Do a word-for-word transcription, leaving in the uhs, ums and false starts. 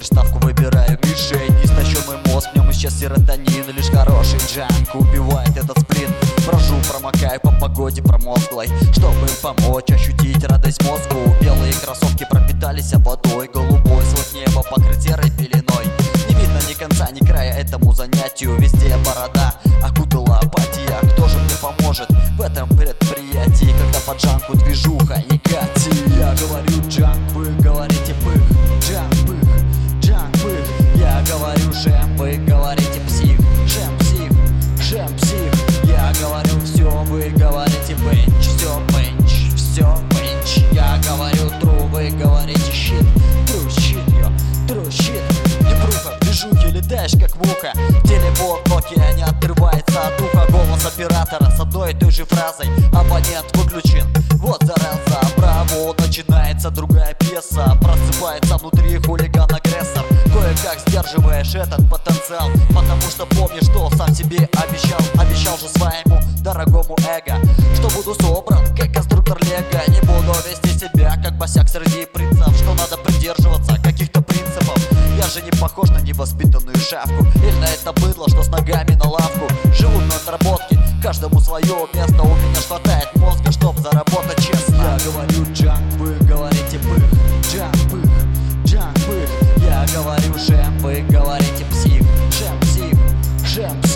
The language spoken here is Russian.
покер, ставку выбираю мишень. Истощенный мозг, в нем исчез серотонин. Лишь хороший джанк убивает этот сплин. Брожу, промокаю по погоде промозглой, чтобы помочь ощутить радость мозгу. Белые кроссовки пропитались водой, голубой свод неба покрыт серой пеленой. Не видно ни конца, ни края этому занятию. Везде борода, окутала апатия. Кто же мне поможет в этом предприятии, когда по джанку движуха и кати? Я говорю джанк, вы говорите пых. Джанк пых, джанк пых. Я говорю шем, вы говорите псих. Шем псих, шем псих. Я говорю все, вы говорите бенч. Все бенч, все бенч. Я говорю тру, вы говорите щит. Тру щит, йо, тру щит. Не пруха, движухи, летаешь как муха. Телефон Nokia не отрывается от уха. Голос оператора с одной и той же фразой: абонент выключен. Вот зараза, браво, начинается другая пьеса. Просыпается внутри хулиган-агрессор. Кое-как сдерживаешь этот потенциал, потому что помнишь, что сам себе обещал. Обещал же своему дорогому эго, что буду собран, как конструктор лего. Не буду вести себя, как босяк среди принцев, что надо придерживаться каких-то принципов. Я же не похож на невоспитанную шавку или на это быдло, что с ногами на лавку. Живут на отработке, каждому свое место. У меня ж хватает мозга, чтоб заработать честно. Я говорю джанк, вы говорите пых. Джанк пых, джанк пых. Я говорю шем, вы говорите псих. Шем псих, шем псих.